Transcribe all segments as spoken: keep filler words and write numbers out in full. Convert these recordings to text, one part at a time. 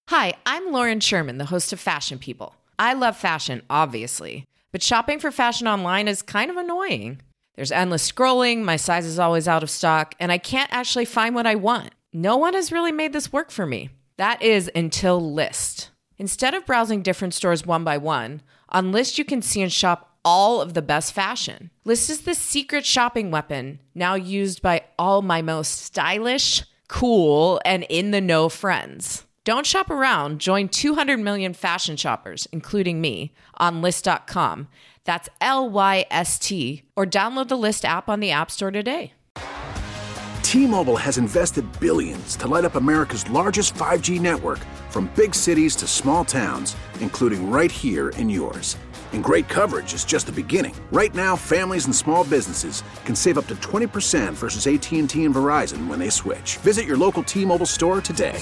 Hi, I'm Lauren Sherman, the host of Fashion People. I love fashion, obviously, but shopping for fashion online is kind of annoying. There's endless scrolling, my size is always out of stock, and I can't actually find what I want. No one has really made this work for me. That is until Lyst. Instead of browsing different stores one by one, on Lyst you can see and shop all of the best fashion. Lyst is the secret shopping weapon, now used by all my most stylish, cool, and in-the-know friends. Don't shop around. Join two hundred million fashion shoppers, including me, on Lyst dot com. That's L Y S T. Or download the Lyst app on the App Store today. T-Mobile has invested billions to light up America's largest five G network, from big cities to small towns, including right here in yours. And great coverage is just the beginning. Right now, families and small businesses can save up to twenty percent versus A T and T and Verizon when they switch. Visit your local T-Mobile store today.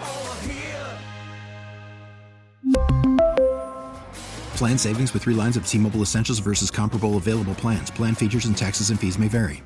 Plan savings with three lines of T-Mobile Essentials versus comparable available plans. Plan features and taxes and fees may vary.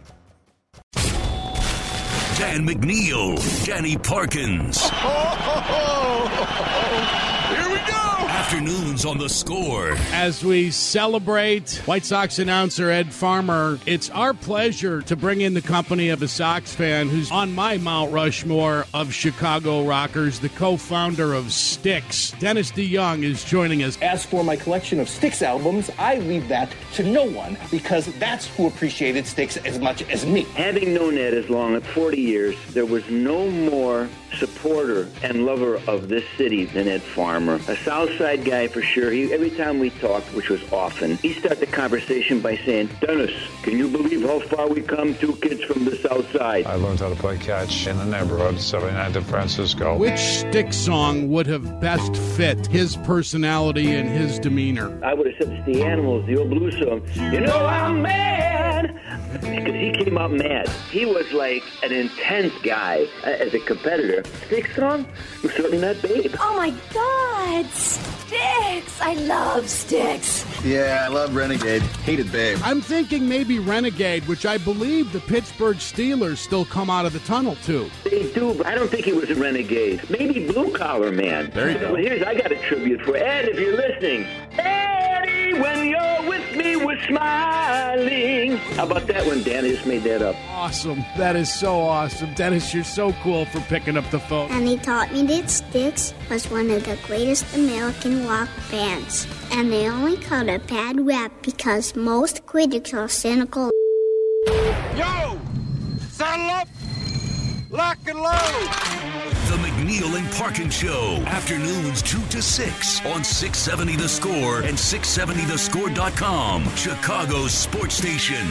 Dan McNeil, Danny Parkins. Oh, oh, oh, oh. Here we go. Afternoons on The Score. As we celebrate White Sox announcer Ed Farmer, it's our pleasure to bring in the company of a Sox fan who's on my Mount Rushmore of Chicago rockers, the co-founder of Styx. Dennis DeYoung is joining us. As for my collection of Styx albums, I leave that to no one, because that's who appreciated Styx as much as me. Having known Ed as long as forty years, there was no more supporter and lover of this city than Ed Farmer. A South Side guy for sure. He, every time we talked, which was often, he started the conversation by saying, Dennis, can you believe how far we come, two kids from the South Side? I learned how to play catch in the neighborhood, seventy-nine to Francisco. Which Styx song would have best fit his personality and his demeanor? I would have said it's the Animals, the old blues song. You know I'm mad! Because he came out mad. He was like an intense guy uh, as a competitor. Styx song? Was certainly not Babe. Oh my God! Styx! I love Styx. Yeah, I love Renegade. Hated Babe. I'm thinking maybe Renegade, which I believe the Pittsburgh Steelers still come out of the tunnel to. They do, but I don't think he was a renegade. Maybe Blue Collar Man. There you go. Well, here's, I got a tribute for Ed, if you're listening. Eddie, when you're with me, we're smiling. How about that one, Dan? I just made that up. Awesome. That is so awesome. Dennis, you're so cool for picking up the phone. And he taught me that Styx was one of the greatest American rock bands. And they only got a bad rap because most critics are cynical. Yo! Saddle up! Lock and load! The McNeil and Parkins Show. Afternoons two to six on six seventy The Score and six seventy the score dot com. Chicago's sports station.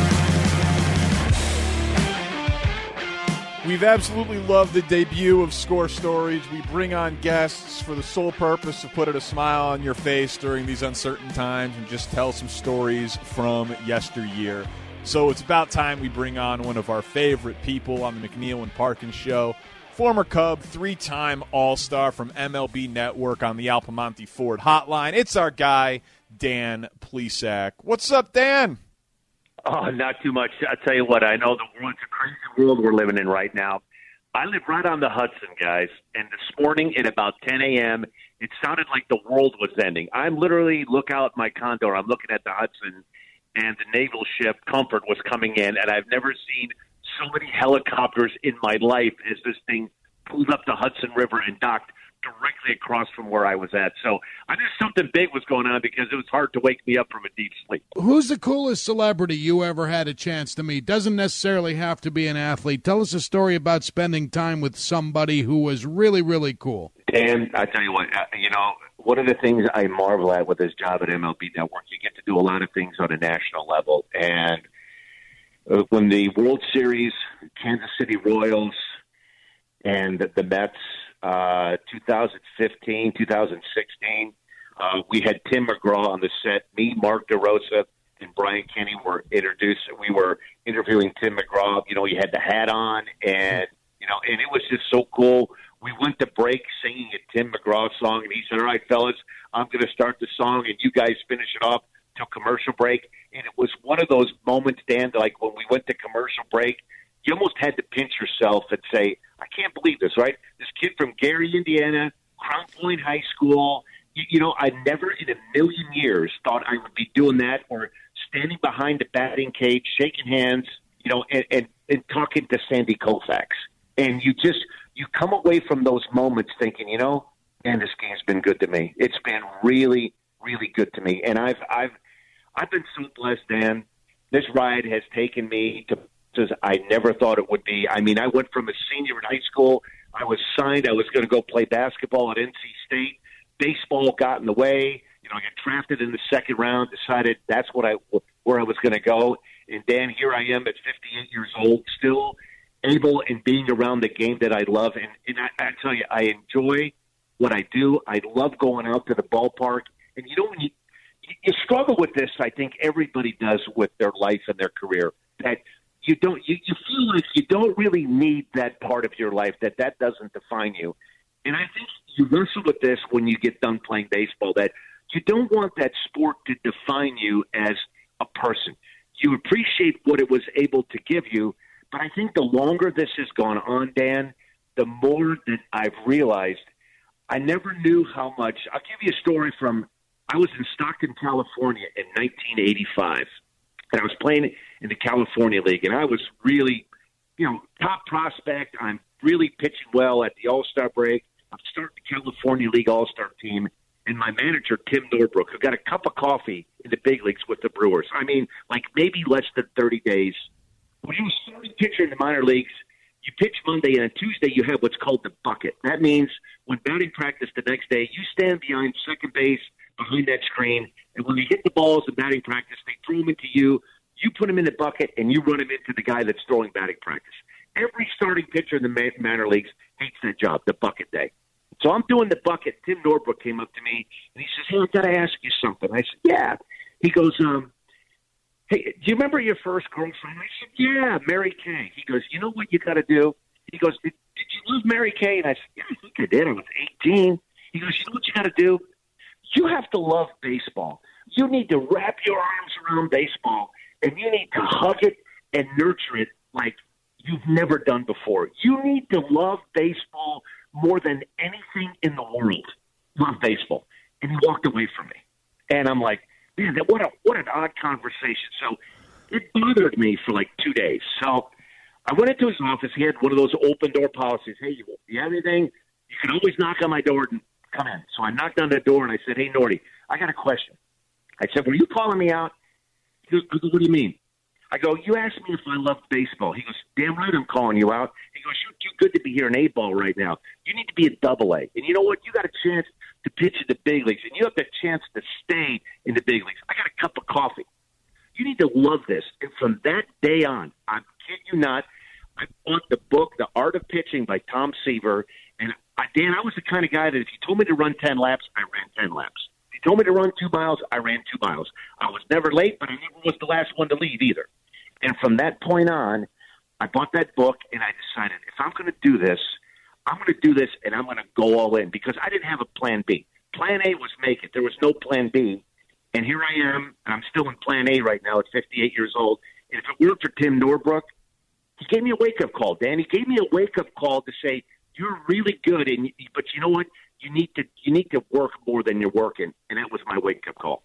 We've absolutely loved the debut of Score Stories. We bring on guests for the sole purpose of putting a smile on your face during these uncertain times and just tell some stories from yesteryear. So it's about time we bring on one of our favorite people on the McNeil and Parkins Show, former Cub, three-time All-Star from M L B Network on the Alpamonte Ford Hotline. It's our guy, Dan Plesac. What's up, Dan? Oh, not too much. I'll tell you what, I know the world's a crazy world we're living in right now. I live right on the Hudson, guys, and this morning at about ten a.m., it sounded like the world was ending. I'm literally, look out my condo, I'm looking at the Hudson, and the naval ship Comfort was coming in, and I've never seen so many helicopters in my life as this thing pulled up the Hudson River and docked directly across from where I was at. So I knew something big was going on because it was hard to wake me up from a deep sleep. Who's the coolest celebrity you ever had a chance to meet? Doesn't necessarily have to be an athlete. Tell us a story about spending time with somebody who was really, really cool. Dan, I tell you what, uh, you know, one of the things I marvel at with this job at M L B Network, you get to do a lot of things on a national level. And uh, when the World Series, Kansas City Royals, and the, the Mets, Uh, two thousand fifteen, two thousand sixteen, uh, we had Tim McGraw on the set. Me, Mark DeRosa, and Brian Kenny were introduced. We were interviewing Tim McGraw. You know, he had the hat on, and you know, and it was just so cool. We went to break singing a Tim McGraw song, and he said, "All right, fellas, I'm going to start the song, and you guys finish it off till commercial break." And it was one of those moments, Dan, that, like when we went to commercial break, you almost had to pinch yourself and say, I can't believe this, right? This kid from Gary, Indiana, Crown Point High School. You, you know, I never in a million years thought I would be doing that or standing behind the batting cage, shaking hands, you know, and, and, and talking to Sandy Koufax. And you just, you come away from those moments thinking, you know, man, this game's been good to me. It's been really, really good to me. And I've, I've, I've been so blessed, Dan. This ride has taken me to places I never thought it would be. I mean, I went from a senior in high school. I was signed. I was going to go play basketball at N C State. Baseball got in the way. You know, I got drafted in the second round, decided that's what I, where I was going to go. And Dan, here I am at fifty-eight years old, still able and being around the game that I love. And, and I, I tell you, I enjoy what I do. I love going out to the ballpark. And you know, when you, you struggle with this, I think everybody does with their life and their career, that you don't, you, you feel like you don't really need that part of your life, that that doesn't define you. And I think you wrestle with this when you get done playing baseball, that you don't want that sport to define you as a person. You appreciate what it was able to give you, but I think the longer this has gone on, Dan, the more that I've realized I never knew how much. I'll give you a story from, I was in Stockton, California in nineteen eighty-five, and I was playing in the California League, and I was really, you know, top prospect. I'm really pitching well at the All-Star break. I'm starting the California League All-Star team, and my manager, Tim Norbrook, who got a cup of coffee in the big leagues with the Brewers. I mean, like maybe less than thirty days. When you started pitching in the minor leagues, you pitch Monday, and on Tuesday you have what's called the bucket. That means when batting practice the next day, you stand behind second base, behind that screen, and when you hit the balls in batting practice, they throw them into you. You put them in the bucket, and you run them into the guy that's throwing batting practice. Every starting pitcher in the minor leagues hates that job, the bucket day. So I'm doing the bucket. Tim Norbrook came up to me, and he says, hey, I've got to ask you something. I said, yeah. He goes, um, hey, do you remember your first girlfriend? I said, yeah, Mary Kay. He goes, you know what you got to do? He goes, did, did you love Mary Kay? And I said, yeah, I think I did. I was eighteen. He goes, you know what you got to do? You have to love baseball. You need to wrap your arms around baseball, and you need to hug it and nurture it like you've never done before. You need to love baseball more than anything in the world. Love baseball. And he walked away from me. And I'm like, man, that, what a what an odd conversation. So it bothered me for like two days. So I went into his office. He had one of those open door policies. Hey, you, you have anything? You can always knock on my door and come in. So I knocked on the door and I said, hey, Nordy, I got a question. I said, were you calling me out? He goes, what do you mean? I go, you asked me if I loved baseball. He goes, damn right I'm calling you out. He goes, you're too good to be here in A-ball right now. You need to be a double A. And you know what? You got a chance to pitch in the big leagues, and you have the chance to stay in the big leagues. I got a cup of coffee. You need to love this. And from that day on, I kid you not, I bought the book, The Art of Pitching by Tom Seaver. And I, Dan, I was the kind of guy that if you told me to run ten laps, I ran ten laps. If you told me to run two miles, I ran two miles. I was never late, but I never was the last one to leave either. And from that point on, I bought that book, and I decided if I'm going to do this, I'm going to do this, and I'm going to go all in because I didn't have a plan B. Plan A was make it. There was no plan B. And here I am, and I'm still in plan A right now at fifty-eight years old. And if it weren't for Tim Norbrook, he gave me a wake-up call, Dan. He gave me a wake-up call to say, you're really good, and but you know what? You need to you need to work more than you're working. And that was my wake-up call.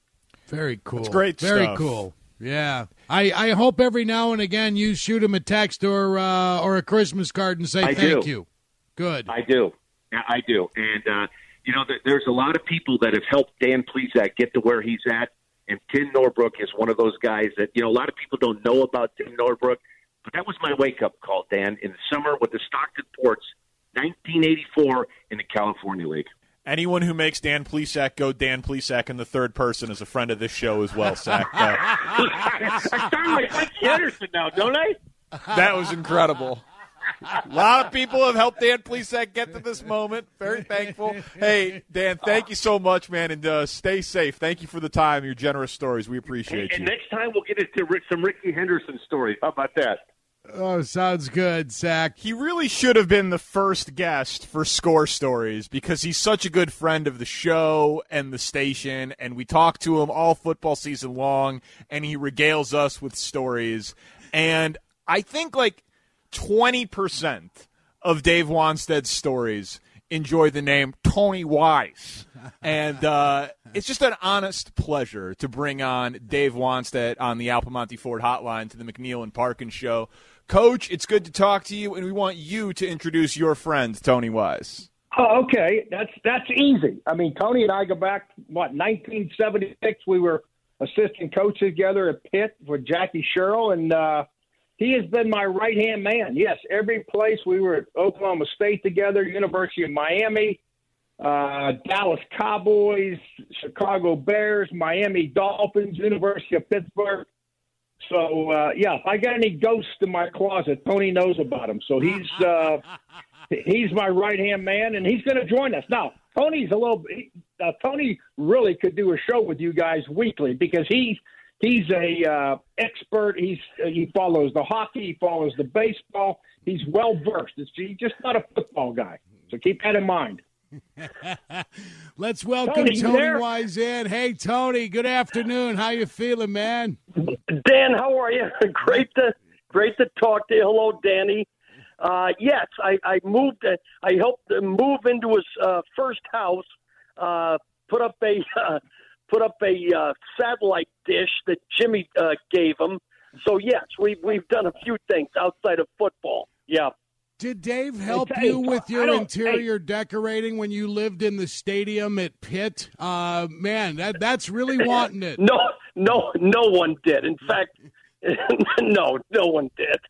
Very cool. That's great Very stuff. cool. Yeah, I, I hope every now and again you shoot him a text or uh, or a Christmas card and say I thank do. you. Good. I do. Yeah, I do. And, uh, you know, there, there's a lot of people that have helped Dan Plesac get to where he's at, and Tim Norbrook is one of those guys that, you know, a lot of people don't know about Tim Norbrook, but that was my wake-up call, Dan, in the summer with the Stockton Ports, nineteen eighty-four in the California League. Anyone who makes Dan Plesac go Dan Plesac in the third person is a friend of this show as well, Sack. Uh, I sound like Mike Anderson now, don't I? That was incredible. A lot of people have helped Dan Plesac get to this moment. Very thankful. Hey, Dan, thank you so much, man, and uh, stay safe. Thank you for the time, your generous stories. We appreciate and, you. And next time we'll get into some Ricky Henderson stories. How about that? Oh, sounds good, Zach. He really should have been the first guest for Score Stories because he's such a good friend of the show and the station, and we talk to him all football season long, and he regales us with stories. And I think like twenty percent of Dave Wanstead's stories enjoy the name Tony Wise. And uh, it's just an honest pleasure to bring on Dave Wannstedt on the Al Piemonte Ford Hotline to the McNeil and Parkin Show. Coach, it's good to talk to you, and we want you to introduce your friend, Tony Wise. Oh, okay. That's that's easy. I mean, Tony and I go back, what, nineteen seventy-six. We were assistant coaches together at Pitt with Jackie Sherrill, and uh, he has been my right-hand man. Yes, every place. We were at Oklahoma State together, University of Miami, uh, Dallas Cowboys, Chicago Bears, Miami Dolphins, University of Pittsburgh. So, uh, yeah, if I got any ghosts in my closet, Tony knows about them. So he's uh, he's my right-hand man, and he's going to join us. Now, Tony's a little uh, – Tony really could do a show with you guys weekly because he, he's a uh, expert. He's He follows the hockey. He follows the baseball. He's well-versed. It's, he's just not a football guy. So keep that in mind. Let's welcome Tony, Tony Wise in. Hey, Tony, good afternoon. How you feeling, man? Dan, how are you? Great to great to talk to you. Hello, Danny. Uh, yes, I, I moved. Uh, I helped him move into his uh, first house. Uh, put up a uh, put up a uh, satellite dish that Jimmy uh, gave him. So yes, we've we've done a few things outside of football. Yeah. Did Dave help Hey, you with your don't- interior decorating when you lived in the stadium at Pitt? Uh, man, that that's really wanting it. No, no, no one did. In fact, no, no one did.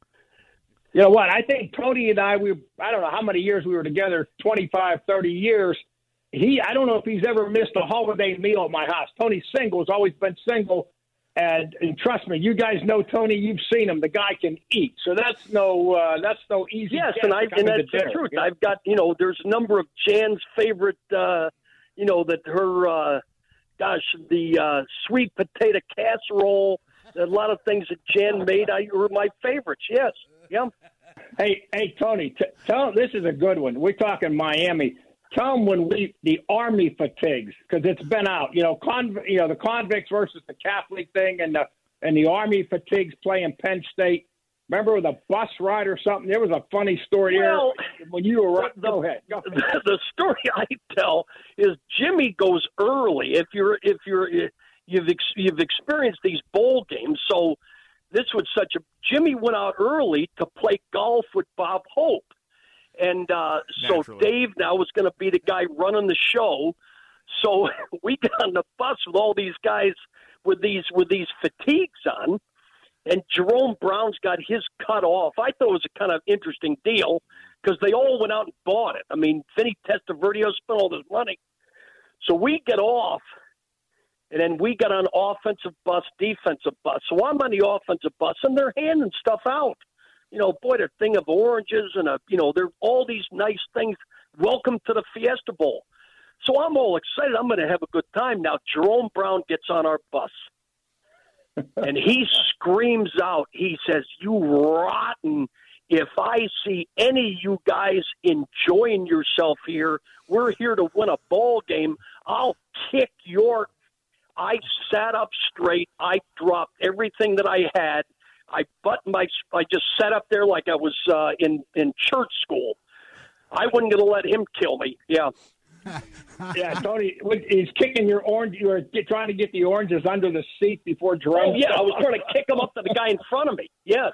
You know what? I think Tony and I, we I don't know how many years we were together, twenty-five, thirty years. He, I don't know if he's ever missed a holiday meal at my house. Tony's single, has always been single. And, and trust me, you guys know Tony. You've seen him. The guy can eat. So that's no uh, that's no easy. Yes, guest and I to come and into that's the dinner. truth. Yeah. I've got you know, there's a number of Jan's favorite, uh, you know, that her, uh, gosh, the uh, sweet potato casserole. A lot of things that Jan made I, were my favorites. Yes, yeah. Hey, hey, Tony, t- tell him this is a good one. We're talking Miami. Tell them when we the Army fatigues because it's been out. You know, conv- you know the convicts versus the Catholic thing, and the and the Army fatigues playing Penn State. Remember with a bus ride or something? There was a funny story Well, there when you were. the, Go ahead. Go ahead. The, the story I tell is Jimmy goes early. If you're if you're you've ex, you've experienced these bowl games, so this was such a Jimmy went out early to play golf with Bob Hope. And uh, so Naturally. Dave now was going to be the guy running the show. So we got on the bus with all these guys with these with these fatigues on, and Jerome Brown's got his cut off. I thought it was a kind of interesting deal because they all went out and bought it. I mean, Vinny Testaverde spent all this money. So we get off, and then we got on offensive bus, defensive bus. So I'm on the offensive bus, and they're handing stuff out. You know, boy, a thing of oranges and, a, you know, there are all these nice things. Welcome to the Fiesta Bowl. So I'm all excited. I'm going to have a good time. Now, Jerome Brown gets on our bus, and he screams out. He says, "You rotten. If I see any of you guys enjoying yourself here, we're here to win a ball game. I'll kick your – I sat up straight. I dropped everything that I had. I buttoned my. I just sat up there like I was uh, in in church school. I wasn't going to let him kill me. Yeah, Yeah, Tony, he's kicking your orange. You were trying to get the oranges under the seat before Jerome. oh yeah, I was trying to kick him up to the guy in front of me. Yes.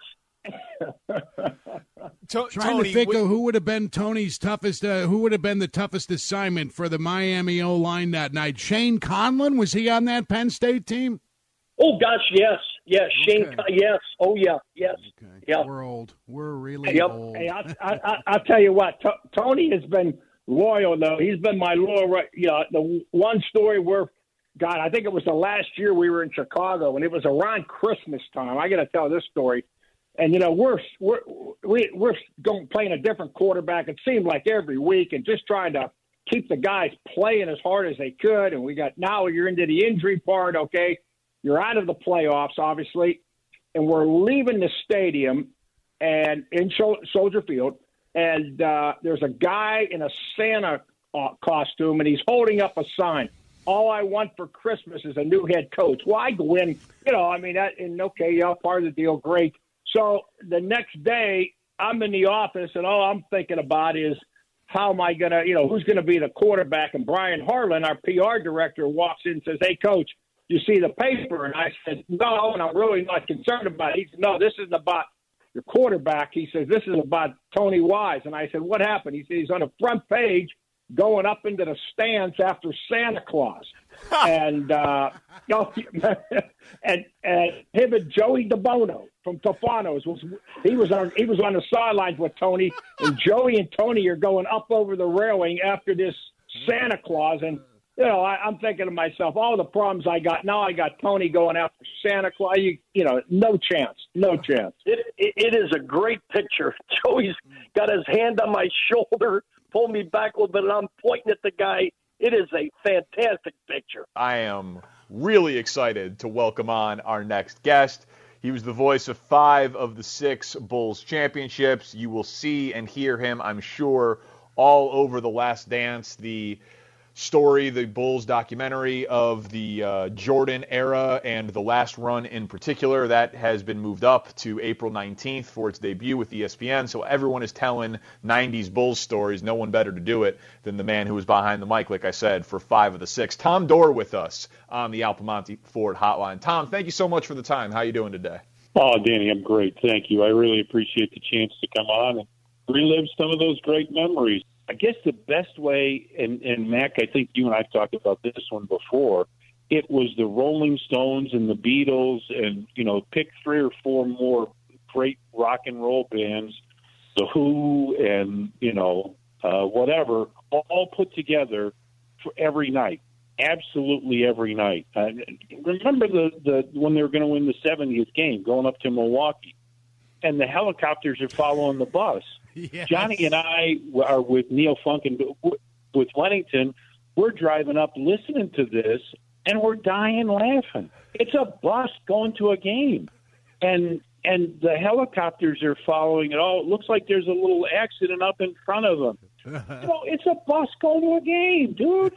To- Trying Tony, to think we- of who would have been Tony's toughest, uh, who would have been the toughest assignment for the Miami O-line that night. Shane Conlon, was he on that Penn State team? Oh gosh, yes, yes, Shane. Okay. Con- yes. Oh yeah, yes. Okay. Yeah. We're old. We're really Yep. old. Hey, I'll, I, I, I'll tell you what. T- Tony has been loyal, though. He's been my loyal. Right, you know, the one story where, God, I think it was the last year we were in Chicago, and it was around Christmas time. I got to tell this story. And you know, we're we're we, we're going playing a different quarterback. It seemed like every week, and just trying to keep the guys playing as hard as they could. And we got now you're into the injury part. Okay, you're out of the playoffs, obviously, and we're leaving the stadium and in Soldier Field. And uh, there's a guy in a Santa uh, costume, and he's holding up a sign. All I want for Christmas is a new head coach. Well, I go in, you know, I mean, that, and okay, yeah, part of the deal, great. So the next day, I'm in the office, and all I'm thinking about is how am I going to, you know, who's going to be the quarterback? And Brian Harlan, our P R director, walks in and says, hey, Coach, you see the paper? And I said, no, and I'm really not concerned about it. He said, no, this isn't about your quarterback. He says, this is about Tony Wise. And I said, what happened? He said, he's on the front page going up into the stands after Santa Claus. and, uh, and, and him and Joey DeBono from Tofanos was he was on he was on the sidelines with Tony, and Joey and Tony are going up over the railing after this Santa Claus, and you know I, I'm thinking to myself, all the problems I got now, I got Tony going after Santa Claus. You, you know, no chance, no chance. It, it it is a great picture. Joey's got his hand on my shoulder, pulled me back a little bit, and I'm pointing at the guy. It is a fantastic picture. I am really excited to welcome on our next guest. He was the voice of five of the six Bulls championships. You will see and hear him, I'm sure, all over The Last Dance, the story, the Bulls documentary of the uh, Jordan era and the last run in particular. That has been moved up to April nineteenth for its debut with E S P N. So everyone is telling nineties Bulls stories. No one better to do it than the man who was behind the mic, like I said, for five of the six. Tom Dorr with us on the Alpamonte Ford Hotline. Tom, thank you so much for the time. How are you doing today? Oh, Danny, I'm great. Thank you. I really appreciate the chance to come on and relive some of those great memories. I guess the best way, and, and Mac, I think you and I have talked about this one before, it was the Rolling Stones and the Beatles and, you know, pick three or four more great rock and roll bands, The Who and, you know, uh, whatever, all put together for every night. Absolutely every night. Uh, remember the, the when they were going to win the seventieth game, going up to Milwaukee, and the helicopters are following the bus. Yes. Johnny and I are with Neil Funk and with Wennington. We're driving up listening to this, and we're dying laughing. It's a bus going to a game, and and the helicopters are following it all. It looks like there's a little accident up in front of them. You know, it's a bus going to a game, dude.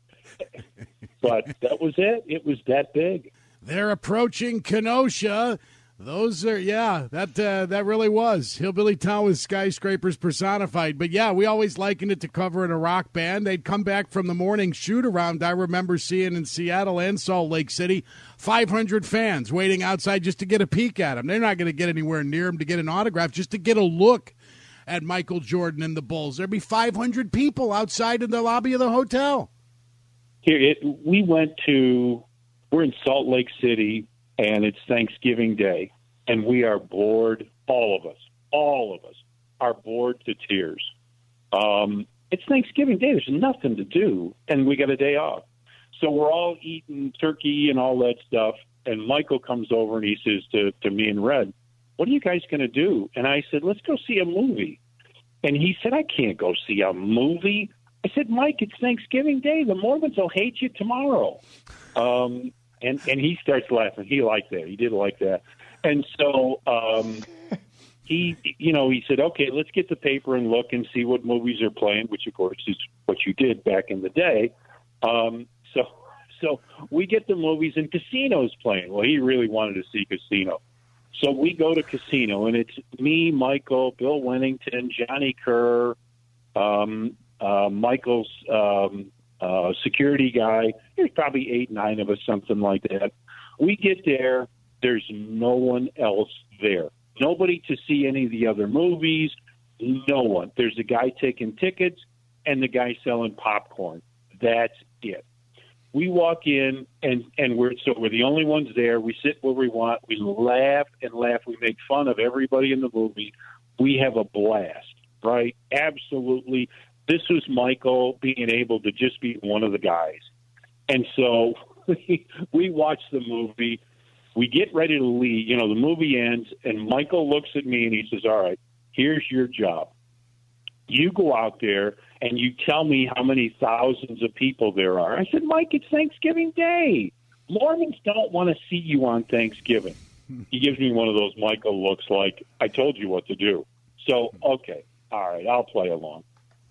But that was it. It was that big. They're approaching Kenosha. Those are, yeah, that uh, that really was. Hillbilly Town with skyscrapers personified. But, yeah, we always likened it to covering a rock band. They'd come back from the morning shoot-around I remember seeing in Seattle and Salt Lake City, five hundred fans waiting outside just to get a peek at them. They're not going to get anywhere near them to get an autograph, just to get a look at Michael Jordan and the Bulls. There'd be five hundred people outside in the lobby of the hotel. Here, it, we went to, we're in Salt Lake City, and it's Thanksgiving Day, and we are bored, all of us, all of us are bored to tears. Um, it's Thanksgiving Day. There's nothing to do, and we got a day off. So we're all eating turkey and all that stuff, and Michael comes over, and he says to, to me and Red, what are you guys going to do? And I said, let's go see a movie. And he said, I can't go see a movie. I said, Mike, it's Thanksgiving Day. The Mormons will hate you tomorrow. Um, and, and he starts laughing. He liked that. He did like that. And so um, he, you know, he said, okay, let's get the paper and look and see what movies are playing, which, of course, is what you did back in the day. Um, so so we get the movies and Casino's playing. Well, he really wanted to see Casino. So we go to Casino, and it's me, Michael, Bill Wennington, Johnny Kerr, um, uh, Michael's um, uh, security guy. There's probably eight, nine of us, something like that. We get there. There's no one else there. Nobody to see any of the other movies. No one. There's a guy taking tickets and the guy selling popcorn. That's it. We walk in, and, and we're so we're the only ones there. We sit where we want. We laugh and laugh. We make fun of everybody in the movie. We have a blast, right? Absolutely. This was Michael being able to just be one of the guys. And so we, we watch the movie. We get ready to leave. You know, the movie ends, and Michael looks at me, and he says, all right, here's your job. You go out there, and you tell me how many thousands of people there are. I said, Mike, it's Thanksgiving Day. Mormons don't want to see you on Thanksgiving. He gives me one of those Michael looks like, I told you what to do. So, okay, all right, I'll play along.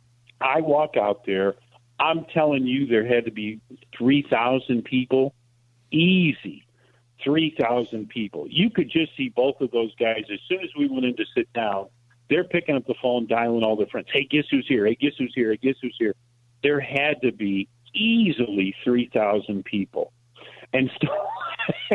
I walk out there. I'm telling you there had to be three thousand people. Easy. three thousand people. You could just see both of those guys. As soon as we went in to sit down, They're picking up the phone, dialing all their friends. Hey, guess who's here? Hey, guess who's here? Hey, guess who's here? There had to be easily three thousand people. And so,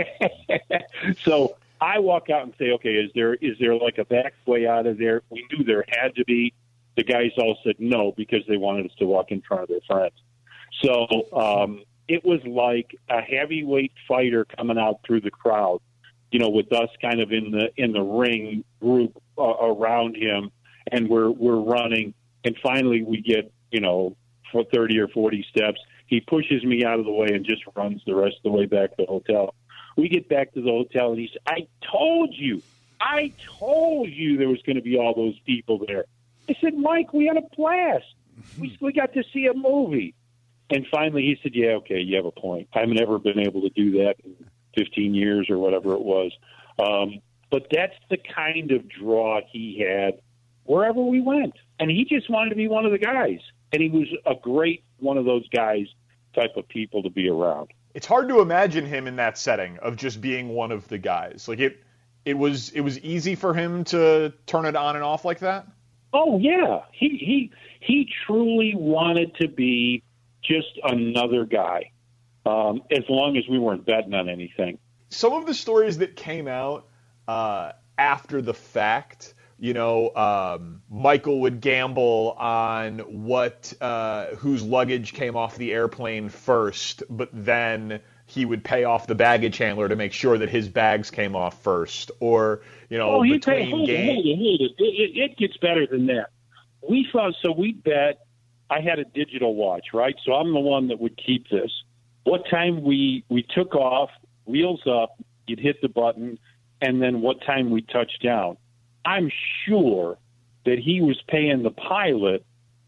so I walk out and say, okay, is there is there like a back way out of there? We knew there had to be. The guys all said no because they wanted us to walk in front of their friends. So um, it was like a heavyweight fighter coming out through the crowd, you know, with us kind of in the in the ring group uh, around him, and we're we're running, and finally we get, you know, for thirty or forty steps. He pushes me out of the way and just runs the rest of the way back to the hotel. We get back to the hotel, and he said, I told you, I told you there was going to be all those people there. I said, Mike, we had a blast. We, we got to see a movie. And finally he said, yeah, okay, you have a point. I've never been able to do that in fifteen years or whatever it was. Um, but that's the kind of draw he had wherever we went. And he just wanted to be one of the guys. And he was a great one of those guys type of people to be around. It's hard to imagine him in that setting of just being one of the guys. Like it, it was, it was easy for him to turn it on and off like that. Oh yeah, he he he truly wanted to be just another guy. Um, as long as we weren't betting on anything. Some of the stories that came out uh, after the fact, you know, um, Michael would gamble on what uh, whose luggage came off the airplane first, but then he would pay off the baggage handler to make sure that his bags came off first, or you know, oh, he between paid, hold games. It, hold it, hold it. It, it. It gets better than that. We found so we bet. I had a digital watch, right? So I'm the one that would keep this. What time we we took off, wheels up, you'd hit the button, and then what time we touched down. I'm sure that he was paying the pilot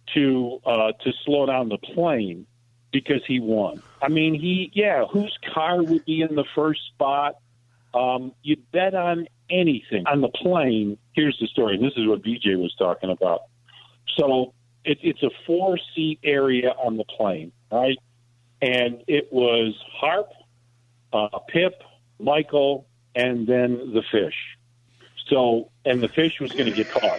to uh, to slow down the plane because he won. I mean, he yeah, whose car would be in the first spot? Um, you'd bet on anything on the plane. Here's the story. This is what B J was talking about. So it, it's a four-seat area on the plane, right? And it was Harp, uh, Pip, Michael, and then the fish. So, and the fish was going to get caught.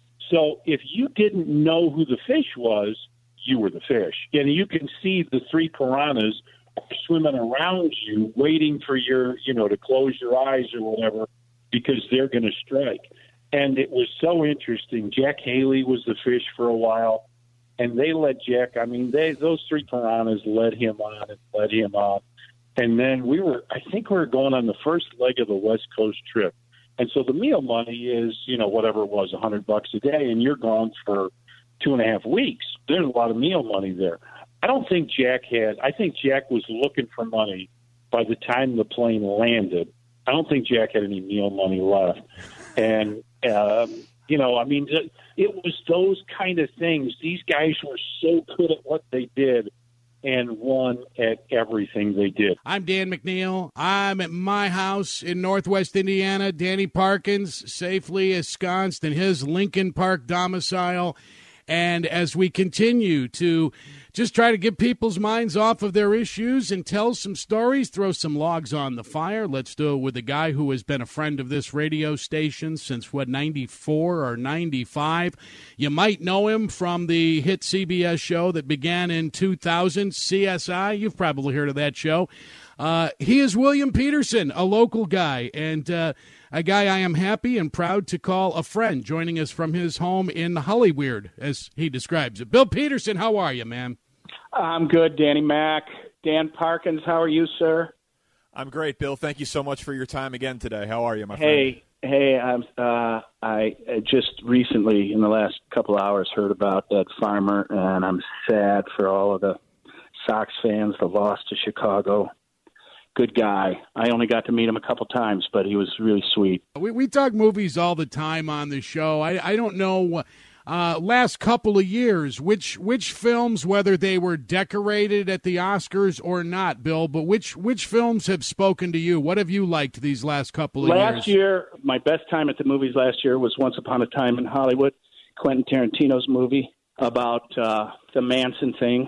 So if you didn't know who the fish was, you were the fish. And you can see the three piranhas swimming around you, waiting for your, you know, to close your eyes or whatever, because they're going to strike. And it was so interesting. Jack Haley was the fish for a while, and they let Jack, I mean, they those three piranhas led him on and led him on. And then we were, I think we were going on the first leg of the West Coast trip. And so the meal money is, you know, whatever it was, a hundred bucks a day, and you're gone for two and a half weeks. There's a lot of meal money there. I don't think Jack had, I think Jack was looking for money by the time the plane landed. I don't think Jack had any meal money left. And, um, you know, I mean, it was those kind of things. These guys were so good at what they did and won at everything they did. I'm Dan McNeil. I'm at my house in Northwest Indiana. Danny Parkins safely ensconced in his Lincoln Park domicile. And as we continue to just try to get people's minds off of their issues and tell some stories, throw some logs on the fire, let's do it with a guy who has been a friend of this radio station since, what, ninety-four or ninety-five. You might know him from the hit C B S show that began in two thousand, C S I. You've probably heard of that show. Uh, he is William Peterson, a local guy, and uh, a guy I am happy and proud to call a friend, joining us from his home in Hollyweird, as he describes it. Bill Peterson, how are you, man? I'm good, Danny Mac. Dan Parkins, how are you, sir? I'm great, Bill. Thank you so much for your time again today. How are you, my hey, friend? Hey, hey, I'm, uh, I just recently, in the last couple hours, heard about that farmer, and I'm sad for all of the Sox fans, the loss to Chicago. Good guy. I only got to meet him a couple times, but he was really sweet. We we talk movies all the time on the show. I, I don't know, uh, last couple of years, which which films, whether they were decorated at the Oscars or not, Bill, but which which films have spoken to you? What have you liked these last couple of last years? Last year, my best time at the movies last year was Once Upon a Time in Hollywood, Quentin Tarantino's movie about uh, the Manson thing.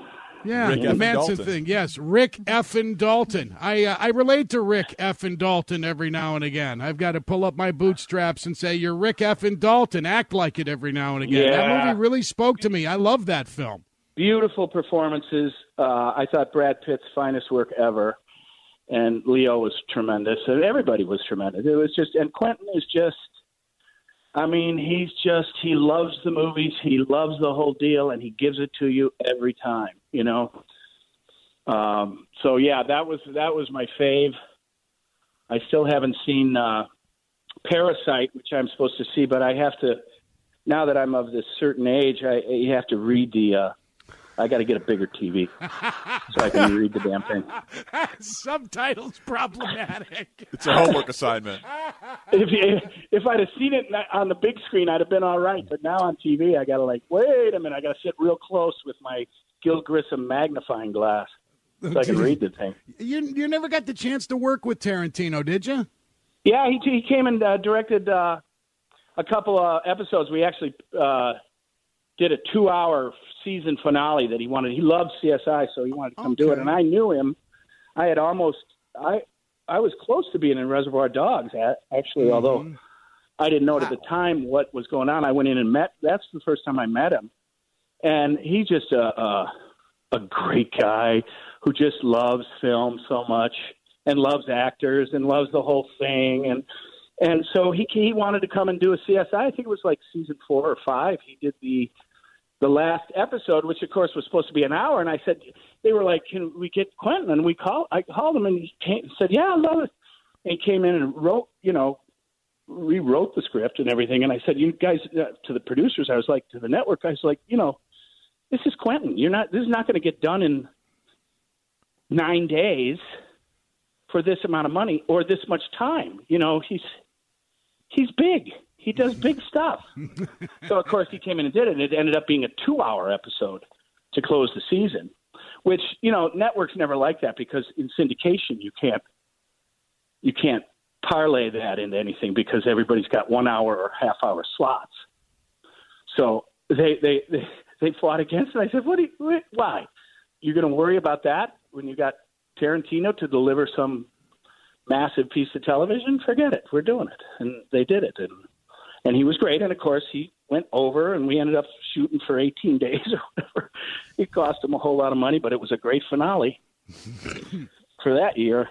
Yeah, Rick the Effin Manson Dalton. thing. Yes, Rick Effin Dalton. I uh, I relate to Rick Effin Dalton every now and again. I've got to pull up my bootstraps and say, "You're Rick Effin Dalton." Act like it every now and again. Yeah. That movie really spoke to me. I love that film. Beautiful performances. Uh, I thought Brad Pitt's finest work ever, and Leo was tremendous, and everybody was tremendous. It was just, and Quentin is just. I mean, he's just, he loves the movies. He loves the whole deal, and he gives it to you every time, you know? Um, so, yeah, that was that was my fave. I still haven't seen uh, Parasite, which I'm supposed to see, but I have to, now that I'm of this certain age, I you have to read the, uh, I got to get a bigger T V so I can read the damn thing. Subtitles problematic. It's a homework assignment. If you, if I'd have seen it on the big screen, I'd have been all right. But now on T V, I got to like, wait a minute. I got to sit real close with my Gil Grissom magnifying glass so I can read the thing. You you never got the chance to work with Tarantino, did you? Yeah, he he came and uh, directed uh, a couple of episodes. We actually uh, did a two-hour season finale that he wanted. He loved C S I, so he wanted to come Okay. do it. And I knew him. I had almost I I was close to being in Reservoir Dogs, actually, Mm-hmm. although I didn't know at the time what was going on. I went in and met. That's the first time I met him, and he's just a a, a great guy who just loves film so much and loves actors and loves the whole thing. And and so he he wanted to come and do a C S I. I think it was like season four or five. He did the the last episode, which of course was supposed to be an hour. And I said, they were like, can we get Quentin? And we called, I called him and he came, said, yeah, I love it. And he came in and wrote, you know, rewrote the script and everything. And I said, you guys, uh, to the producers, I was like, to the network, I was like, you know, this is Quentin. You're not, this is not going to get done in nine days for this amount of money or this much time. You know, he's, he's big. He does big stuff. So, of course, he came in and did it, and it ended up being a two-hour episode to close the season, which, you know, networks never like that because in syndication you can't you can't parlay that into anything because everybody's got one-hour or half-hour slots. So they they they, they fought against it. I said, "What? Do you, why? You're going to worry about that when you got Tarantino to deliver some massive piece of television? Forget it. We're doing it." And they did it, and and he was great. And of course, he went over, and we ended up shooting for eighteen days or whatever. It cost him a whole lot of money, but it was a great finale for that year.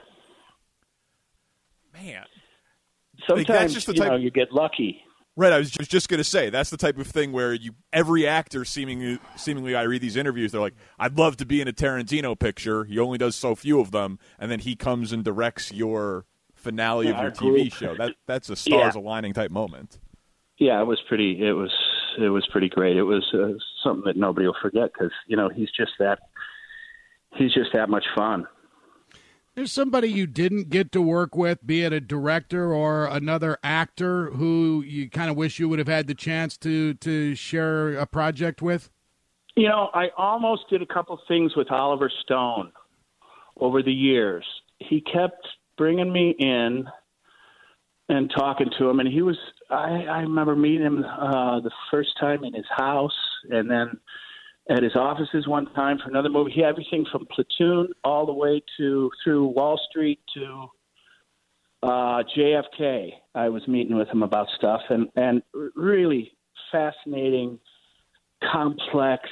Man, sometimes that's just the you type- know you get lucky. Right, I was just, just going to say that's the type of thing where you every actor seemingly seemingly I read these interviews, they're like, I'd love to be in a Tarantino picture. He only does so few of them, and then he comes and directs your finale Yeah, of your our T V group. show. That that's a stars Yeah. aligning type moment. Yeah, it was pretty. It was it was pretty great. It was uh, something that nobody will forget because you know he's just that he's just that much fun. There's somebody you didn't get to work with, be it a director or another actor, who you kind of wish you would have had the chance to to share a project with? You know, I almost did a couple things with Oliver Stone over the years. He kept bringing me in and talking to him, and he was. I, I remember meeting him uh, the first time in his house, and then at his offices one time for another movie. He had everything from Platoon all the way to through Wall Street to uh, J F K. I was meeting with him about stuff, and, and really fascinating, complex,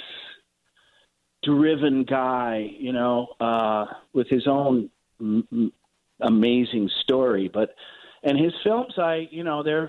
driven guy, you know, uh, with his own m- m- amazing story. But and his films, I you know, they're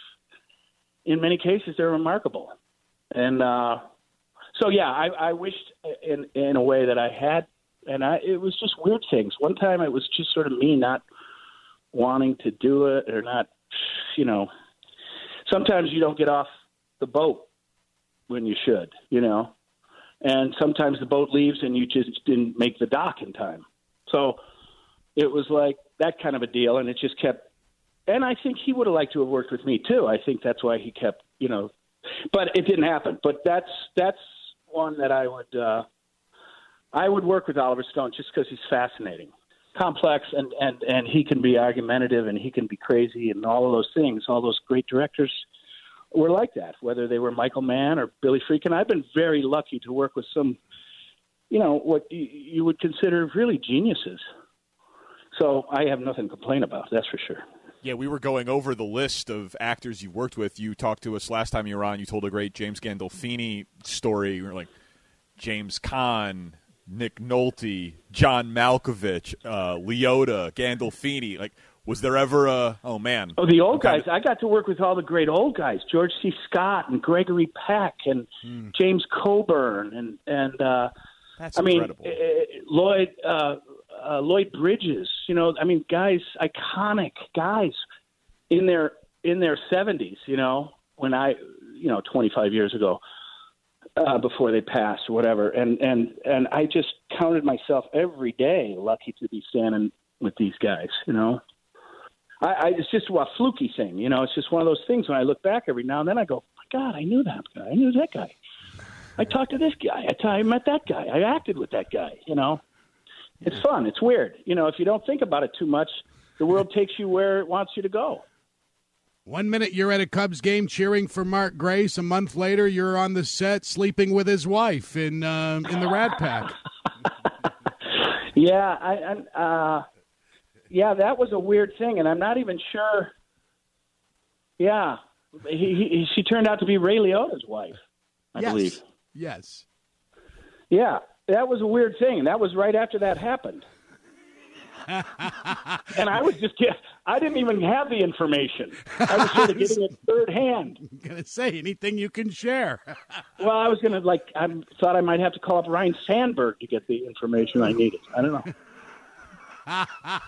in many cases they're remarkable, and. Uh, So yeah, I, I wished in in a way that I had, and I it was just weird things. One time it was just sort of me not wanting to do it or not, you know. Sometimes you don't get off the boat when you should, you know, and sometimes the boat leaves and you just didn't make the dock in time. So it was like that kind of a deal, and it just kept. And I think he would have liked to have worked with me too. I think that's why he kept, you know, but it didn't happen. But that's that's. one that I would uh, I would work with Oliver Stone just because he's fascinating, complex, and, and, and he can be argumentative and he can be crazy and all of those things. All those great directors were like that, whether they were Michael Mann or Billy Friedkin. I've been very lucky to work with some you know, what you, you would consider really geniuses. So I have nothing to complain about, that's for sure. Yeah, we were going over the list of actors you've worked with. You talked to us last time you were on. You told a great James Gandolfini story. You were like, James Caan, Nick Nolte, John Malkovich, uh, Liotta, Gandolfini. Like, was there ever a, oh, man. Oh, the old guys. Of... I got to work with all the great old guys, George C. Scott and Gregory Peck and hmm. James Coburn and, and uh, That's I mean, incredible. Uh, Lloyd, uh, uh, Lloyd Bridges, you know, I mean, guys, iconic guys in their, in their seventies, you know, when I, you know, twenty-five years ago. Uh, before they passed or whatever. And, and, and I just counted myself every day lucky to be standing with these guys, you know. I, I It's just a fluky thing, you know. It's just one of those things when I look back every now and then I go, my God, I knew that guy. I knew that guy. I talked to this guy. I, t- I met that guy. I acted with that guy, you know. It's fun. It's weird. You know, if you don't think about it too much, the world takes you where it wants you to go. One minute you're at a Cubs game cheering for Mark Grace. A month later, you're on the set sleeping with his wife in uh, in the Rat Pack. yeah, I, I uh, yeah, that was a weird thing, and I'm not even sure. Yeah, he, he, she turned out to be Ray Liotta's wife, I yes. believe. Yes. Yeah, that was a weird thing, and that was right after that happened. And I was just get, I didn't even have the information. I was sort of getting it third hand. I'm gonna say anything you can share. Well, I was gonna like I thought I might have to call up Ryan Sandberg to get the information I needed. I don't know.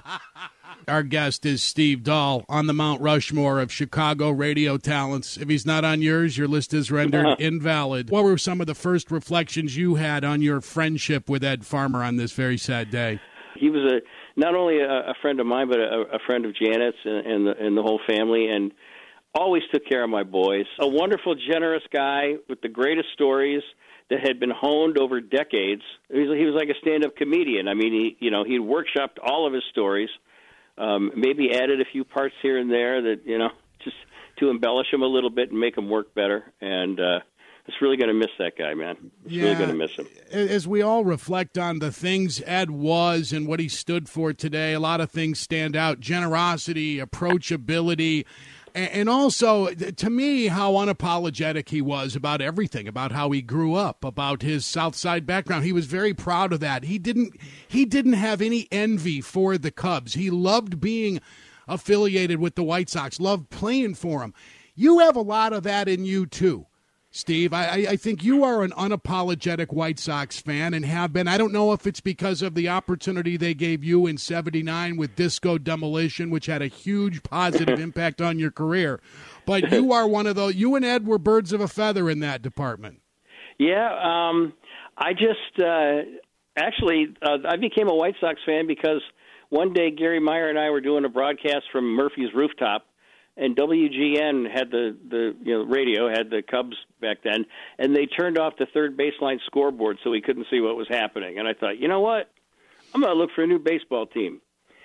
Our guest is Steve Dahl on the Mount Rushmore of Chicago radio talents. If he's not on yours, your list is rendered invalid. What were some of the first reflections you had on your friendship with Ed Farmer on this very sad day? He was a not only a, a friend of mine, but a, a friend of Janet's and, and, the, and the whole family, and always took care of my boys. A wonderful, generous guy with the greatest stories that had been honed over decades. He was, he was like a stand-up comedian. I mean, he you know he'd workshopped all of his stories, um, maybe added a few parts here and there that you know just to embellish them a little bit and make them work better. And uh, it's really going to miss that guy, man. It's yeah. really going to miss him. As we all reflect on the things Ed was and what he stood for today, a lot of things stand out. Generosity, approachability, and also, to me, how unapologetic he was about everything, about how he grew up, about his South Side background. He was very proud of that. He didn't, he didn't have any envy for the Cubs. He loved being affiliated with the White Sox, loved playing for them. You have a lot of that in you, too. Steve, I, I think you are an unapologetic White Sox fan and have been. I don't know if it's because of the opportunity they gave you in seventy-nine with Disco Demolition, which had a huge positive impact on your career. But you are one of those. You and Ed were birds of a feather in that department. Yeah, um, I just uh, actually uh, I became a White Sox fan because one day Gary Meyer and I were doing a broadcast from Murphy's rooftop. And W G N had the, the you know radio, had the Cubs back then, and they turned off the third baseline scoreboard so we couldn't see what was happening. And I thought, you know what? I'm going to look for a new baseball team.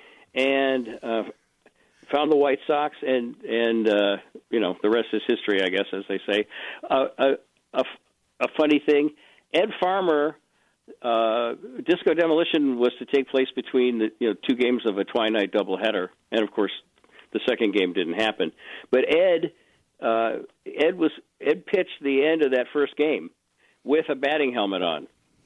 And uh, found the White Sox, and, and uh, you know, the rest is history, I guess, as they say. Uh, a, a, a funny thing, Ed Farmer, uh, Disco Demolition was to take place between the you know two games of a twilight doubleheader, and, of course, the second game didn't happen, but Ed, uh, Ed was Ed pitched the end of that first game with a batting helmet on,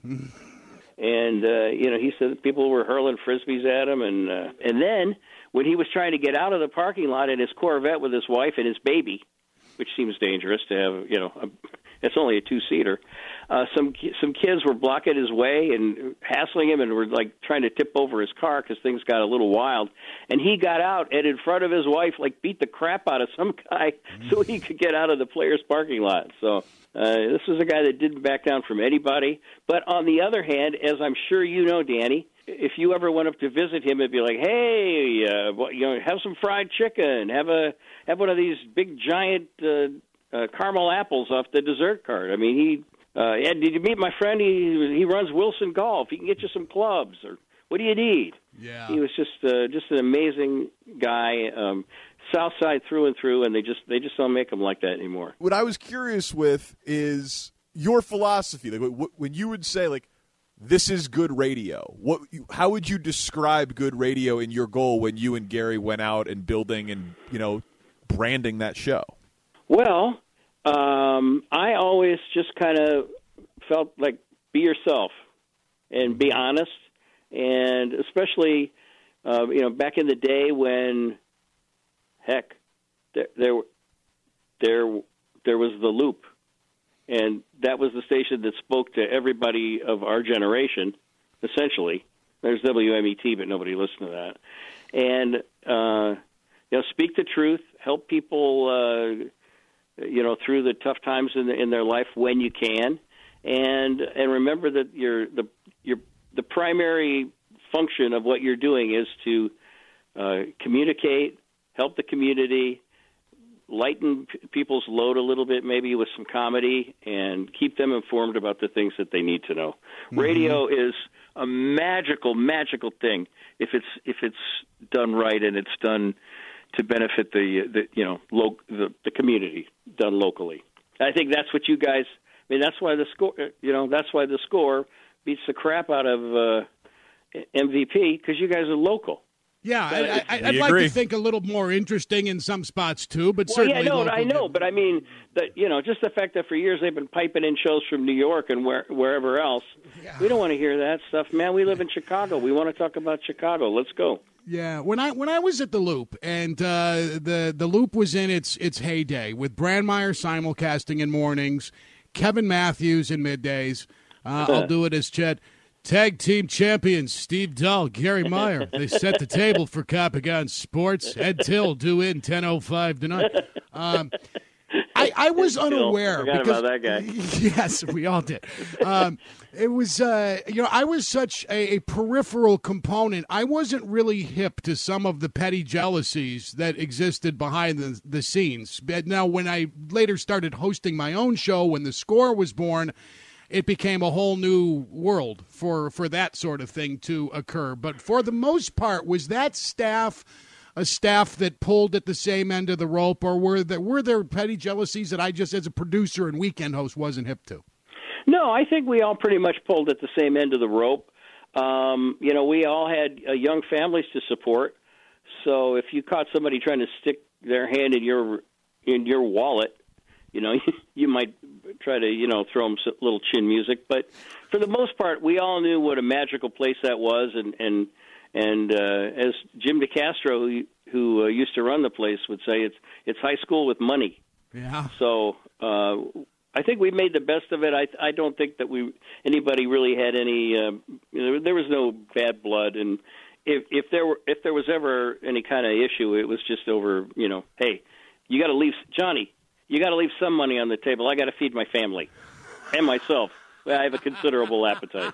and uh, you know he said that people were hurling frisbees at him, and uh, and then when he was trying to get out of the parking lot in his Corvette with his wife and his baby, which seems dangerous to have, you know, a, it's only a two-seater. Uh, some some kids were blocking his way and hassling him and were, like, trying to tip over his car because things got a little wild. And he got out and in front of his wife, like, beat the crap out of some guy so he could get out of the players' parking lot. So uh, this was a guy that didn't back down from anybody. But on the other hand, as I'm sure you know, Danny, if you ever went up to visit him, it'd be like, hey, uh, you know, have some fried chicken, have a have one of these big giant uh, uh, caramel apples off the dessert cart. I mean, he uh, Ed, did you meet my friend? He he runs Wilson Golf. He can get you some clubs, or what do you need? Yeah, he was just uh, just an amazing guy, um, South Side through and through, and they just they just don't make them like that anymore. What I was curious with is your philosophy. Like when you would say, like, this is good radio. What? How would you describe good radio in your goal when you and Gary went out and building and, you know, branding that show? Well, um, I always just kind of felt like be yourself and be honest, and especially, uh, you know, back in the day when, heck, there there there, there was the Loop. And that was the station that spoke to everybody of our generation, essentially. There's W M E T, but nobody listened to that. And, uh, you know, speak the truth, help people, uh, you know, through the tough times in, the, in their life when you can. And and remember that your the your the primary function of what you're doing is to uh, communicate, help the community, lighten p- people's load a little bit, maybe with some comedy, and keep them informed about the things that they need to know. Mm-hmm. Radio is a magical, magical thing if it's if it's done right and it's done to benefit the, the you know lo- the, the community, done locally. I think that's what you guys. I mean, that's why the score. You know, that's why the score beats the crap out of uh, M V P, because you guys are local. Yeah, I, I, I'd like to think a little more interesting in some spots too, but well, certainly. Yeah, no, local. I know, but I mean that you know, just the fact that for years they've been piping in shows from New York and where, wherever else. Yeah. We don't want to hear that stuff, man. We live in Chicago. We want to talk about Chicago. Let's go. Yeah, when I when I was at the Loop, and uh, the the Loop was in its its heyday with Brandmeier simulcasting in mornings, Kevin Matthews in middays. Uh, I'll do it as Chet. Tag team champions Steve Dahl, Gary Meyer. They set the table for Capagon Sports. Ed Till due in ten oh five tonight. Um, I, I was unaware. I forgot because, about that guy. Yes, we all did. Um, it was, uh, you know, I was such a, a peripheral component. I wasn't really hip to some of the petty jealousies that existed behind the, the scenes. But now, when I later started hosting my own show, when The Score was born, it became a whole new world for, for that sort of thing to occur. But for the most part, was that staff a staff that pulled at the same end of the rope, or were there, were there petty jealousies that I just, as a producer and weekend host, wasn't hip to? No, I think we all pretty much pulled at the same end of the rope. Um, you know, we all had uh, young families to support. So if you caught somebody trying to stick their hand in your in your wallet, you know, you might try to, you know, throw them a little chin music. But for the most part, we all knew what a magical place that was. And, and, and uh, as Jim DeCastro, who, who uh, used to run the place, would say, it's it's high school with money. Yeah. So uh, I think we made the best of it. I, I don't think that we anybody really had any, uh, you know, there was no bad blood. And if, if, there were, if there was ever any kind of issue, it was just over, you know, hey, you got to leave, Johnny, you got to leave some money on the table. I got to feed my family and myself. I have a considerable appetite.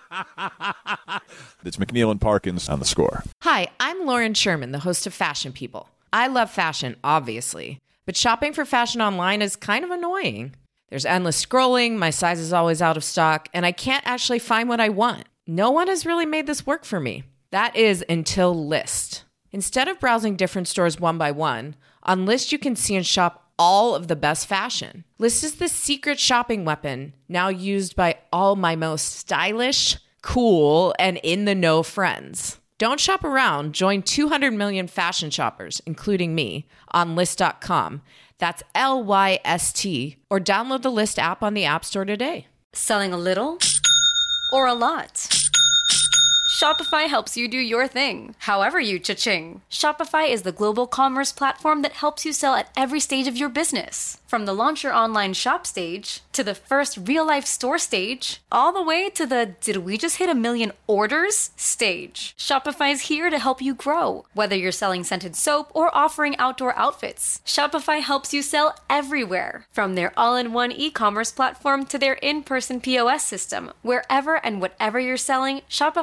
It's McNeil and Parkins on The Score. Hi, I'm Lauren Sherman, the host of Fashion People. I love fashion, obviously, but shopping for fashion online is kind of annoying. There's endless scrolling, my size is always out of stock, and I can't actually find what I want. No one has really made this work for me. That is until Lyst. Instead of browsing different stores one by one, on Lyst you can see and shop all of the best fashion. Lyst is the secret shopping weapon now used by all my most stylish, cool, and in-the-know friends. Don't shop around. Join two hundred million fashion shoppers, including me, on Lyst dot com. That's L Y S T. Or download the Lyst app on the App Store today. Selling a little or a lot? Shopify helps you do your thing, however you cha-ching. Shopify is the global commerce platform that helps you sell at every stage of your business. From the launch your online shop stage, to the first real-life store stage, all the way to the did we just hit a million orders stage. Shopify's here to help you grow. Whether you're selling scented soap or offering outdoor outfits, Shopify helps you sell everywhere. From their all-in-one e-commerce platform to their in-person P O S system, wherever and whatever you're selling, Shopify's got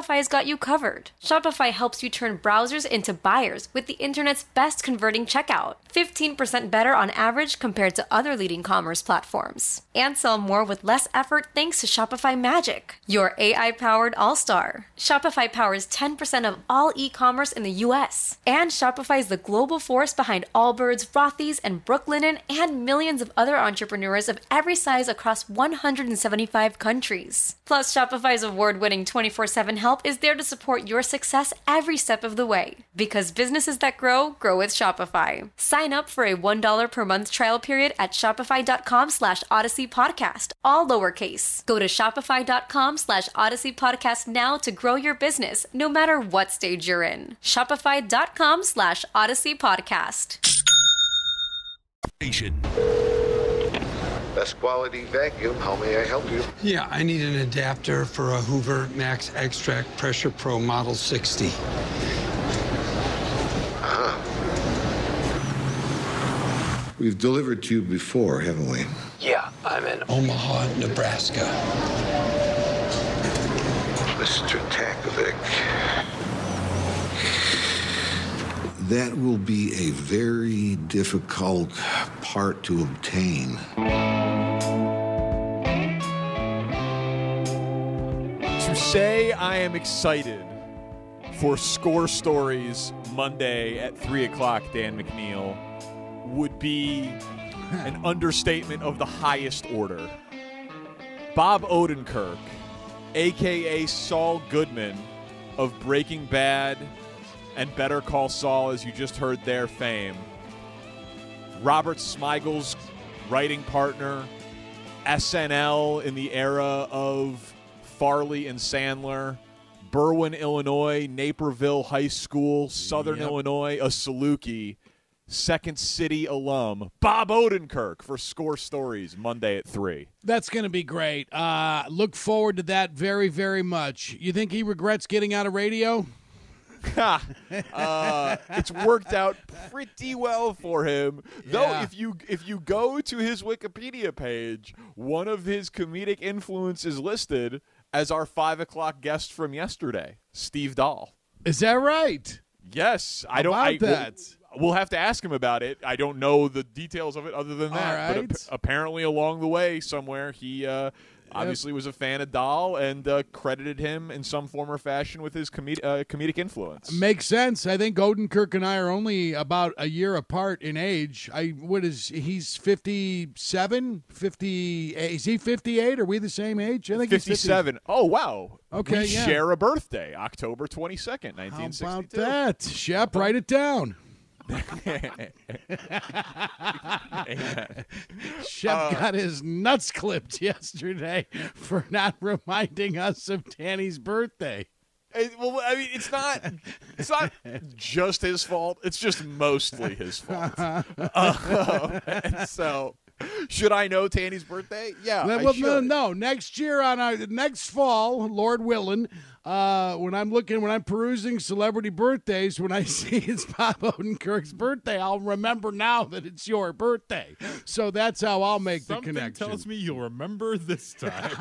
you covered. Shopify helps you turn browsers into buyers with the internet's best converting checkout. fifteen percent better on average compared to other leading commerce platforms. And sell more with less effort thanks to Shopify Magic, your A I-powered all-star. Shopify powers ten percent of all e-commerce in the U S. And Shopify is the global force behind Allbirds, Rothy's, and Brooklinen, and millions of other entrepreneurs of every size across one hundred seventy-five countries. Plus, Shopify's award-winning twenty-four seven help is there to support your success every step of the way. Because businesses that grow, grow with Shopify. Sign up for a one dollar per month trial period at shopify.com slash Odyssey Podcast, all lowercase. Go to shopify.com slash Odyssey Podcast now to grow your business, no matter what stage you're in. Shopify.com slash Odyssey Podcast. Best quality vacuum. How may I help you? Yeah, I need an adapter for a Hoover Max Extract Pressure Pro Model sixty. Uh-huh. We've delivered to you before, haven't we? Yeah, I'm in Omaha, Nebraska. Mister Takovic. That will be a very difficult part to obtain. To say I am excited for Score Stories Monday at three o'clock, Dan McNeil, would be an understatement of the highest order. Bob Odenkirk, a k a. Saul Goodman of Breaking Bad and Better Call Saul, as you just heard their fame. Robert Smigel's writing partner, S N L in the era of Farley and Sandler, Berwyn, Illinois, Naperville High School, Southern yep. Illinois, a Saluki, Second City alum, Bob Odenkirk for Score Stories Monday at three. That's going to be great. Uh, look forward to that very, very much. You think he regrets getting out of radio? uh, it's worked out pretty well for him. Yeah. Though if you if you go to his Wikipedia page, one of his comedic influence is listed as our five o'clock guest from yesterday, Steve Dahl. Is that right? Yes. How I don't about I, that? We'll, we'll have to ask him about it. I don't know the details of it other than that. All right. But ap- apparently along the way somewhere he uh, obviously was a fan of Dahl and uh, credited him in some form or fashion with his com- uh, comedic influence. Makes sense. I think Odenkirk and I are only about a year apart in age. I what is he's fifty-seven, fifty is he fifty-eight? Are we the same age? I think fifty-seven. He's oh wow. Okay, we yeah. share a birthday, October twenty-second, nineteen sixty-two. How about that? Shep, write it down. Shep uh, got his nuts clipped yesterday for not reminding us of Danny's birthday. It, well, I mean, it's not it's not just his fault. It's just mostly his fault. uh, and so, should I know Tanny's birthday? Yeah, well, I no, should. no. Next year on our next fall, Lord willing, uh, when I'm looking, when I'm perusing celebrity birthdays, when I see it's Bob Odenkirk's birthday, I'll remember now that it's your birthday. So that's how I'll make Something the connection. Tells me you'll remember this time.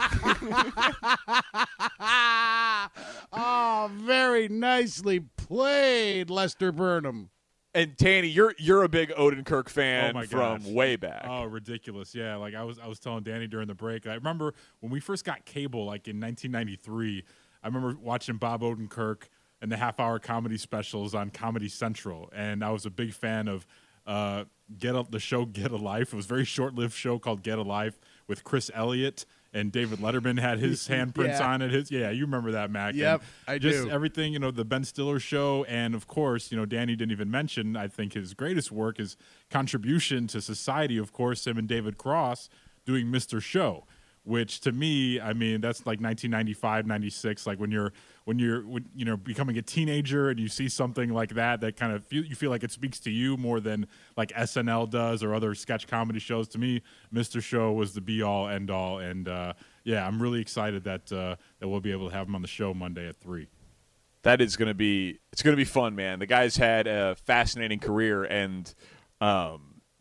Oh, very nicely played, Lester Burnham. And Tanny, you're you're a big Odenkirk fan oh my from gosh. way back. Oh, ridiculous! Yeah, like I was I was telling Danny during the break. I remember when we first got cable, like in nineteen ninety-three. I remember watching Bob Odenkirk and the half-hour comedy specials on Comedy Central, and I was a big fan of uh, Get a, the show Get a Life. It was a very short-lived show called Get a Life with Chris Elliott. And David Letterman had his handprints yeah. on it. His, yeah, you remember that, Mac. Yep, and I just do. Everything, you know, the Ben Stiller show, and of course, you know, Danny didn't even mention, I think his greatest work, his contribution to society, of course, him and David Cross doing Mister Show, which to me, I mean, that's like nineteen ninety-five, ninety-six, like when you're, when you're, when, you know, becoming a teenager and you see something like that, that kind of, feel, you feel like it speaks to you more than like S N L does or other sketch comedy shows. To me, Mister Show was the be-all, end-all, and, uh, yeah, I'm really excited that uh, that we'll be able to have him on the show Monday at three. That is going to be it's going to be fun, man. The guy's had a fascinating career, and um,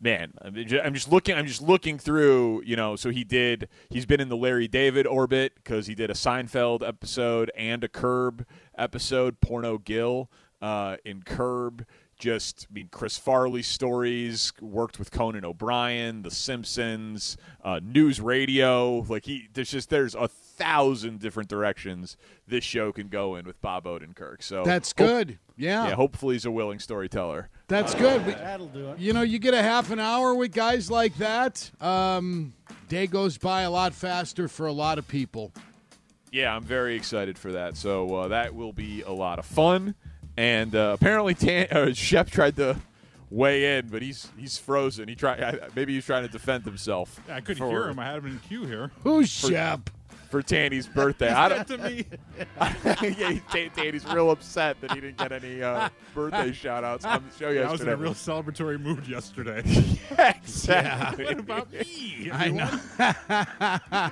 man, I'm just, I'm just looking. I'm just looking through. You know, so he did. He's been in the Larry David orbit because he did a Seinfeld episode and a Curb episode. Porno Gil uh, in Curb. Just, I mean, Chris Farley stories. Worked with Conan O'Brien, The Simpsons, uh, News Radio. Like he, there's just there's a thousand different directions this show can go in with Bob Odenkirk. So that's good. Hope, yeah. Yeah. Hopefully, he's a willing storyteller. That's good. We, That'll do it. You know, you get a half an hour with guys like that. Um, day goes by a lot faster for a lot of people. Yeah, I'm very excited for that. So uh, that will be a lot of fun. And uh, apparently, Tan- uh, Shep tried to weigh in, but he's he's frozen. He tried. Maybe he's trying to defend himself. Yeah, I couldn't for, hear him. I had him in queue here. Who's Shep? For Tanny's birthday. I don't, to me. yeah, Tanny's real upset that he didn't get any uh, birthday shout-outs on the show yesterday. I was in a real celebratory mood yesterday. Yeah, exactly. What about me? Everyone? I know.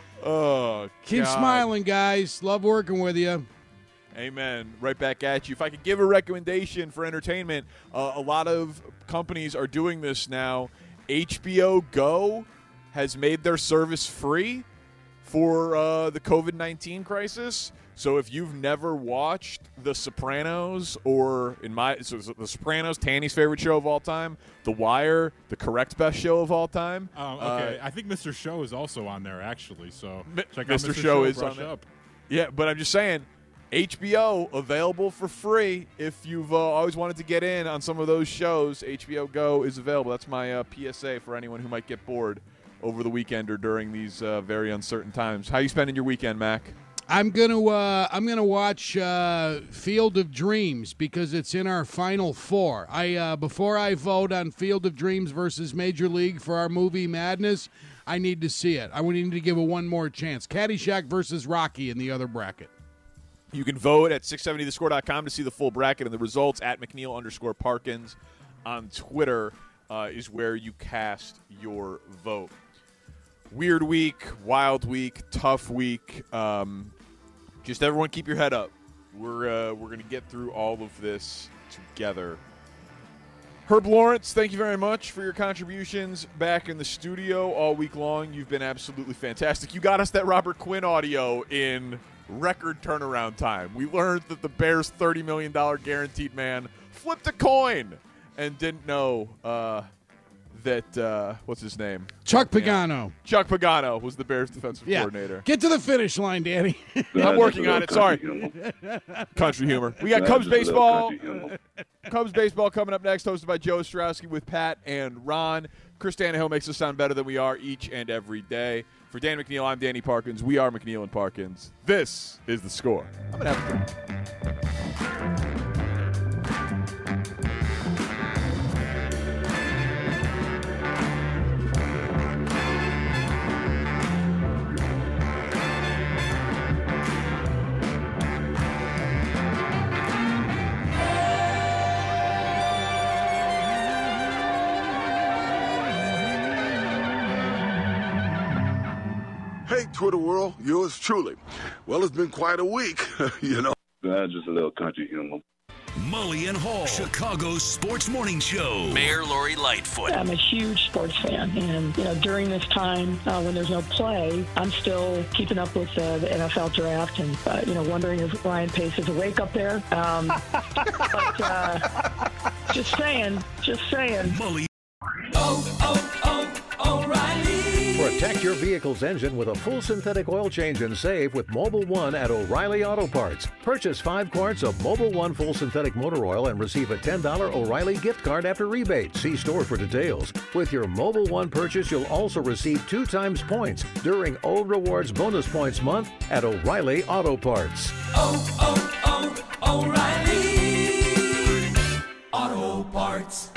Oh, keep God. smiling, guys. Love working with you. Amen. Right back at you. If I could give a recommendation for entertainment, uh, a lot of companies are doing this now. H B O Go has made their service free for uh, the covid nineteen crisis. So if you've never watched The Sopranos, or in my so The Sopranos, Tanny's favorite show of all time, The Wire, the correct best show of all time. Um, okay, uh, I think Mister Show is also on there actually. So check Mister out Mister Show, Show is brush on up. There. Yeah, but I'm just saying, H B O available for free. If you've uh, always wanted to get in on some of those shows, H B O Go is available. That's my uh, P S A for anyone who might get bored over the weekend or during these uh, very uncertain times. How you spending your weekend, Mac? I'm gonna uh, I'm gonna watch uh, Field of Dreams because it's in our final four. I uh, before I vote on Field of Dreams versus Major League for our movie Madness, I need to see it. I would need to give it one more chance. Caddyshack versus Rocky in the other bracket. You can vote at six seventy the score dot com to see the full bracket and the results. At McNeil underscore Parkins on Twitter uh, is where you cast your vote. Weird week, wild week, tough week. Um, just everyone keep your head up. We're uh, we're going to get through all of this together. Herb Lawrence, thank you very much for your contributions back in the studio all week long. You've been absolutely fantastic. You got us that Robert Quinn audio in record turnaround time. We learned that the Bears' thirty million dollars guaranteed man flipped a coin and didn't know uh, that, uh, what's his name? Chuck Pagano. Chuck Pagano was the Bears' defensive yeah. coordinator. Get to the finish line, Danny. I'm working on it. Sorry. Country humor. We got Cubs baseball. Cubs baseball coming up next, hosted by Joe Ostrowski with Pat and Ron. Chris Tannehill makes us sound better than we are each and every day. For Dan McNeil, I'm Danny Parkins. We are McNeil and Parkins. This is The Score. I'm going to have a drink. Hey, Twitter world, yours truly. Well, it's been quite a week, you know. That's just a little country humor. Mully and Hall, Chicago's sports morning show. Mayor Lori Lightfoot. I'm a huge sports fan, and you know, during this time uh, when there's no play, I'm still keeping up with uh, the N F L draft, and uh, you know, wondering if Ryan Pace is awake up there. Um, but uh, just saying, just saying. Mully. Oh, oh, oh, O'Reilly. Protect your vehicle's engine with a full synthetic oil change and save with Mobil one at O'Reilly Auto Parts. Purchase five quarts of Mobil one full synthetic motor oil and receive a ten dollars O'Reilly gift card after rebate. See store for details. With your Mobil one purchase, you'll also receive two times points during O Rewards Bonus Points Month at O'Reilly Auto Parts. Oh, oh, oh, O'Reilly Auto Parts.